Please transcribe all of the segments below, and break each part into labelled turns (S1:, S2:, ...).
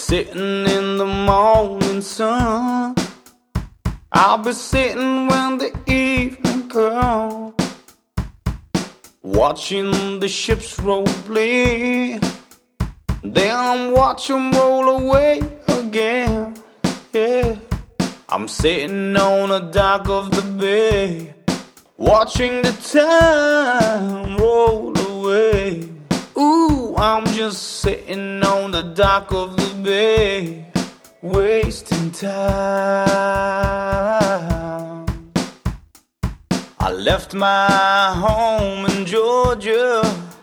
S1: sitting in the morning sun. I'll be sitting when the evening comes, watching the ships roll in. Then watch them roll away again. Yeah, I'm sitting on the dock of the bay, watching the time roll away. Ooh, I'm just sitting on the dock of the bay, wasting time. I left my home in Georgia,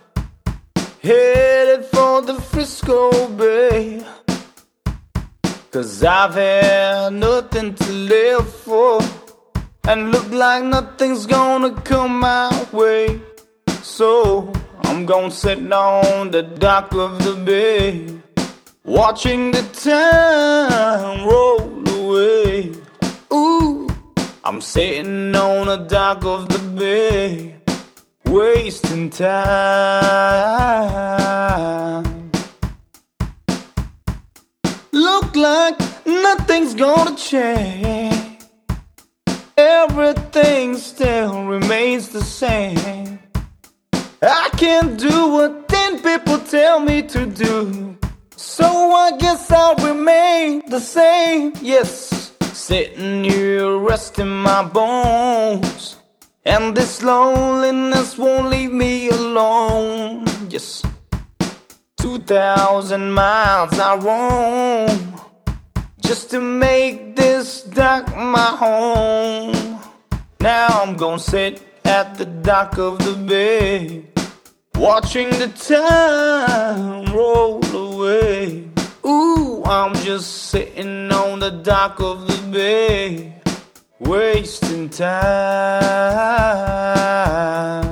S1: headed for the Frisco Bay, 'cause I've had nothing to live for, and look like nothing's gonna come my way. So I'm gonna sit on the dock of the bay, watching the time roll away. Ooh, I'm sitting on the dock of the bay, wasting time. Look like nothing's gonna change, everything still remains the same. I can't do what 10 people tell me to do, so I guess I'll remain the same. Yes, sitting here resting my bones, and this loneliness won't leave me alone. Yes, 2,000 miles I roam just to make this dock my home. Now I'm gonna sit at the dock of the bay, watching the time roll away. Ooh, I'm just sitting on the dock of the bay, wasting time.